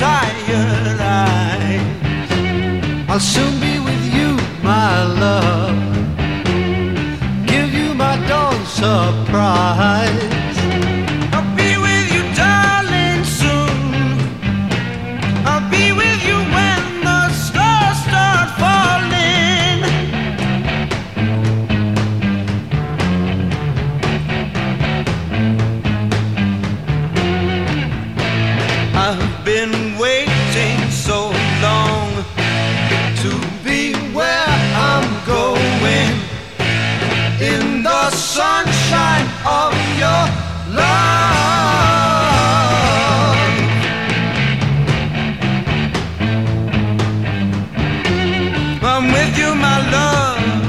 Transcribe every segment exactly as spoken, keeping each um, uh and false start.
tired eyes. I'll soon be with you, my love. Give you my dawn surprise. I'll be with you, darling, soon. I'll be with you when the stars start falling. I've been waiting so long to be where I'm going, in the sunshine of your love. I'm with you, my love,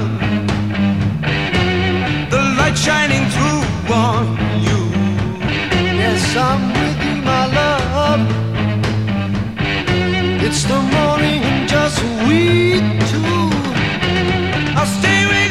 the light shining through on you. Yes, I'm with you, my love. It's the morning and just we two. I'll stay with